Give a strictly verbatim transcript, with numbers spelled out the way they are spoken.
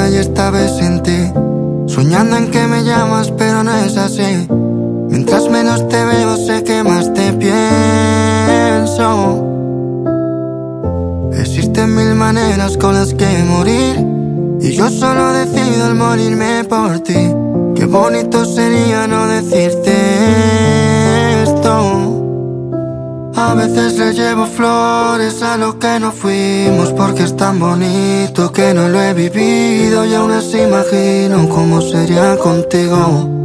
día y esta vez sin ti, soñando en que me llamas pero no es así. Mientras menos te veo sé que más te pienso. Existen mil maneras con las que morir y yo solo decido al morirme por ti. Qué bonito sería no decirte esto. A veces le llevo flores a lo que no fuimos, porque es tan bonito que no lo he vivido y aún así imagino cómo sería contigo.